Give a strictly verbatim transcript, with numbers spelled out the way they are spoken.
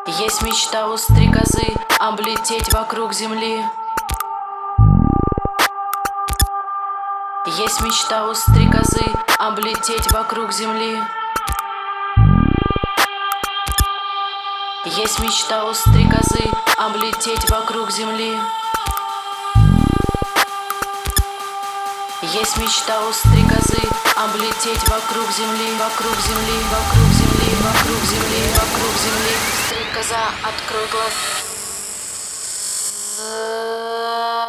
Есть мечта у стрекозы облететь вокруг земли. Есть мечта у стрекозы облететь вокруг земли. Есть мечта у стрекозы облететь вокруг земли. Есть мечта у стрекозы облететь вокруг земли, вокруг земли, вокруг земли, вокруг земли, вокруг земли. Стрекоза, открой глаза.